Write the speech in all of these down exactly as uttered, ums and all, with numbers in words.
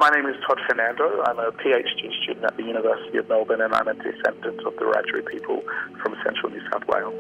My name is Todd Fernando. I'm a PhD student at the University of Melbourne, and I'm a descendant of the Wiradjuri people from central New South Wales.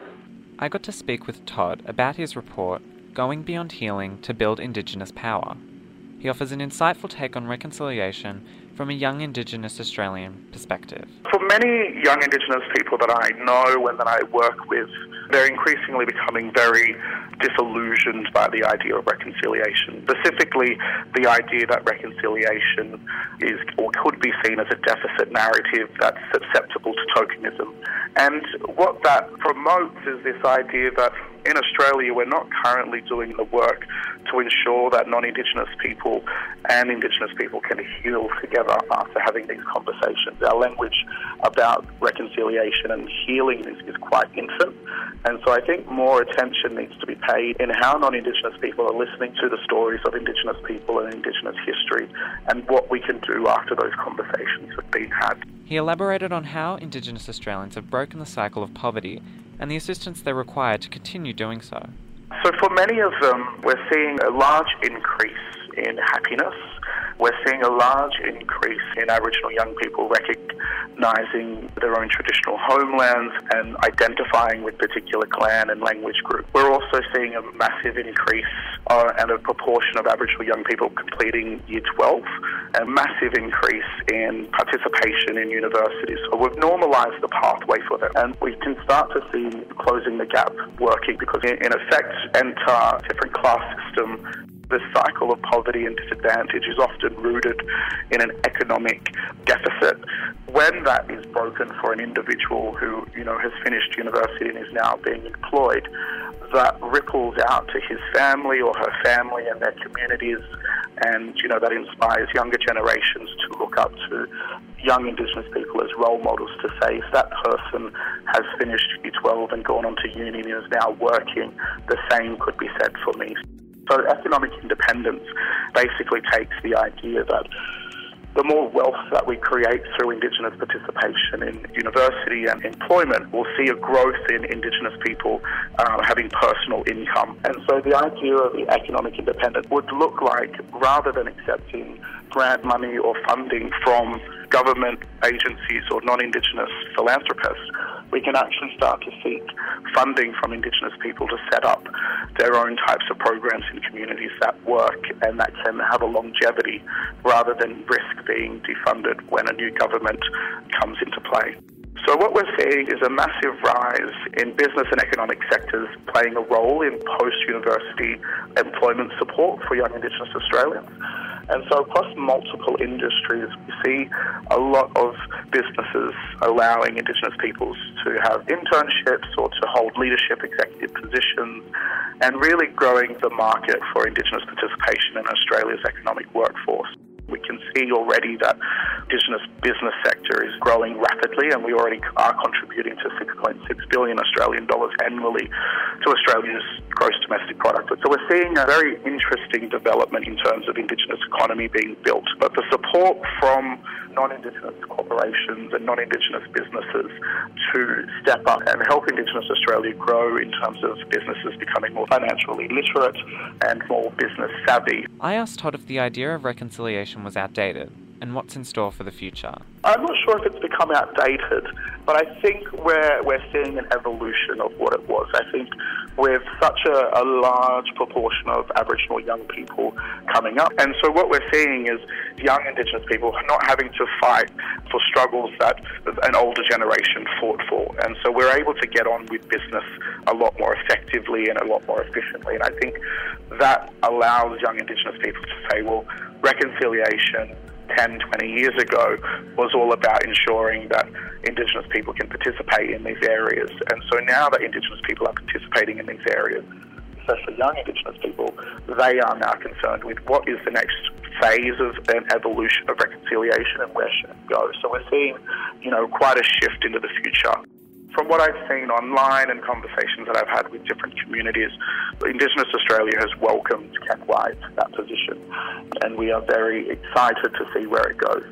I got to speak with Todd about his report, Going Beyond Healing to Build Indigenous Power. He offers an insightful take on reconciliation from a young Indigenous Australian perspective. For many young Indigenous people that I know and that I work with, they're increasingly becoming very disillusioned by the idea of reconciliation. Specifically, the idea that reconciliation is or could be seen as a deficit narrative that's susceptible to tokenism. And what that promotes is this idea that in Australia we're not currently doing the work to ensure that non-Indigenous people and Indigenous people can heal together after having these conversations. Our language about reconciliation and healing is, is quite infant, and so I think more attention needs to be paid in how non-Indigenous people are listening to the stories of Indigenous people and Indigenous history, and what we can do after those conversations have been had. He elaborated on how Indigenous Australians have broken the cycle of poverty and the assistance they require to continue doing so. So for many of them, we're seeing a large increase in happiness. We're seeing a large increase in Aboriginal young people recognising their own traditional homelands and identifying with particular clan and language group. We're also seeing a massive increase uh, and a proportion of Aboriginal young people completing Year twelve, a massive increase in participation in universities. So we've normalised the pathway for them, and we can start to see closing the gap working, because in, in effect, enter different class system. The cycle of poverty and disadvantage is often rooted in an economic deficit. When that is broken for an individual who, you know, has finished university and is now being employed, that ripples out to his family or her family and their communities, and, you know, that inspires younger generations to look up to young Indigenous people as role models, to say, if that person has finished Year twelve and gone on to uni and is now working, the same could be said for me. So economic independence basically takes the idea that the more wealth that we create through Indigenous participation in university and employment, we'll see a growth in Indigenous people uh, having personal income. And so the idea of the economic independence would look like, rather than accepting grant money or funding from government agencies or non-Indigenous philanthropists, we can actually start to seek funding from Indigenous people to set up their own types of programs in communities that work and that can have a longevity, rather than risk being defunded when a new government comes into play. So what we're seeing is a massive rise in business and economic sectors playing a role in post-university employment support for young Indigenous Australians. And so across multiple industries, we see a lot of businesses allowing Indigenous peoples to have internships or to hold leadership executive positions, and really growing the market for Indigenous participation in Australia's economic workforce. We can see already that Indigenous business sector is growing rapidly, and we already are contributing to six point six billion Australian dollars annually to Australia's gross domestic product. So we're seeing a very interesting development in terms of Indigenous economy being built. But the support from non-Indigenous corporations and non-Indigenous businesses to step up and help Indigenous Australia grow in terms of businesses becoming more financially literate and more business savvy. I asked Todd if the idea of reconciliation was outdated and what's in store for the future. I'm not sure if it's become outdated, but I think we're, we're seeing an evolution of what it was. I think with such a, a large proportion of Aboriginal young people coming up, and so what we're seeing is young Indigenous people not having to fight for struggles that an older generation fought for, and so we're able to get on with business a lot more effectively and a lot more efficiently, and I think that allows young Indigenous people to say, well, reconciliation ten, twenty years ago was all about ensuring that Indigenous people can participate in these areas. And so now that Indigenous people are participating in these areas, especially young Indigenous people, they are now concerned with what is the next phase of an evolution of reconciliation and where should it go. So we're seeing, you know, quite a shift into the future. From what I've seen online and conversations that I've had with different communities, Indigenous Australia has welcomed Ken Wyatt to that position, and we are very excited to see where it goes.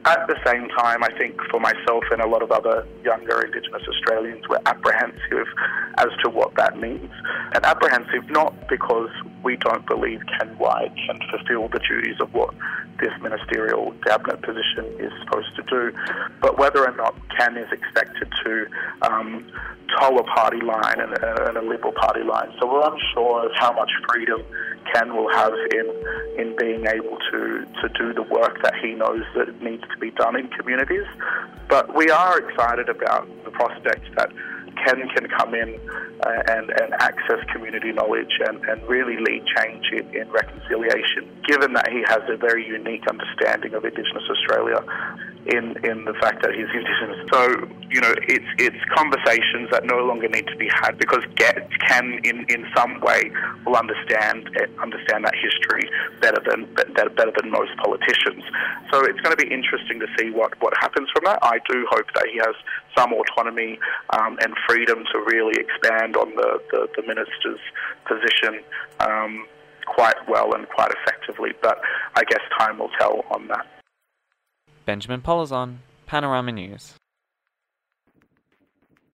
At the same time, I think for myself and a lot of other younger Indigenous Australians, we're apprehensive as to what that means. And apprehensive not because we don't believe Ken Wyatt can fulfil the duties of what this ministerial cabinet position is supposed to do, but whether or not Ken is expected to um, toe a party line and a, and a Liberal Party line. So we're unsure of how much freedom Ken will have in in being able to, to do the work that he knows that needs to be done in communities. But we are excited about the prospect that Ken can come in uh, and, and access community knowledge and, and really lead change in, in reconciliation, given that he has a very unique understanding of Indigenous Australia in, in the fact that he's Indigenous. So, you know, it's it's conversations that no longer need to be had because Ken, in, in some way, will understand understand that history better than better, better than most politicians. So it's going to be interesting to see what, what happens from that. I do hope that he has some autonomy um, and freedom to really expand on the, the, the minister's position um, quite well and quite effectively, but I guess time will tell on that. Benjamin Polizon, Panorama News.